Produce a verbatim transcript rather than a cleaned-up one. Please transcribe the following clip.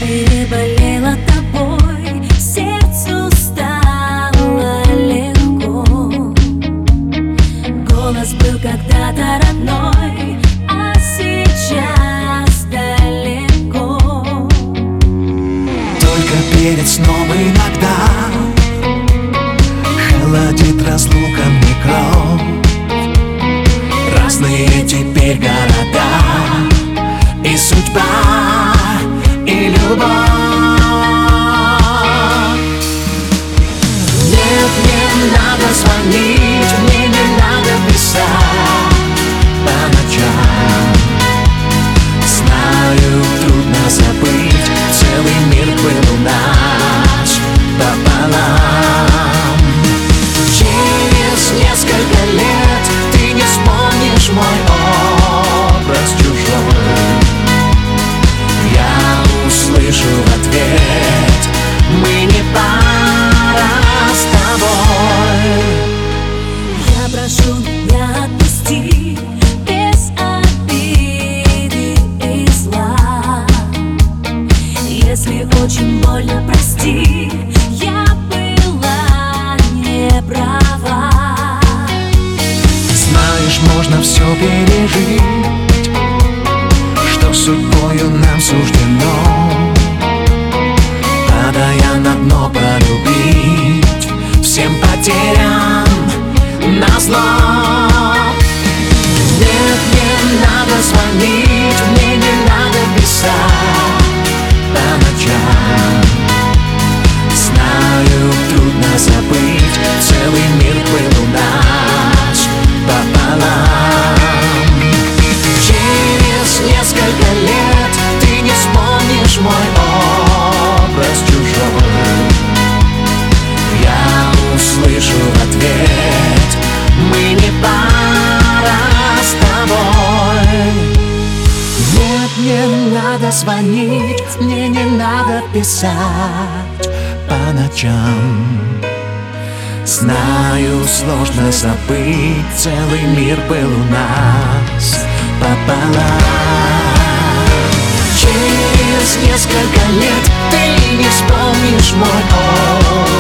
переболела тобой, сердцу стало легко. Голос был когда-то родной, а сейчас далеко. Только перед сном иногда холодит разлука мне кровь. Разные теперь города, и судьба, и любовь. Нет, не надо звонить, мне не надо писать по ночам. Знаю, трудно забыть, целый мир был у нас пополам. Через несколько лет ты не вспомнишь мой образ чужой. Я услышу в ответ: мы не пара с тобой. Я прошу меня отпусти без обиды и зла. Если очень больно, прости, я была не права. Знаешь, можно все пережить, что судьбою нам суждено, падая на дно, полюбить всем потерям назло. Нет, не надо звонить, мне не надо писать по ночам. Знаю, трудно забыть, целый мир был у нас пополам. Через несколько лет ты не вспомнишь мой образ чужой. Я услышу в ответ: мы не пара с тобой. Нет, не надо звонить, мне не надо писать по ночам. Знаю, сложно забыть, целый мир был у нас пополам. Через несколько лет ты не вспомнишь мой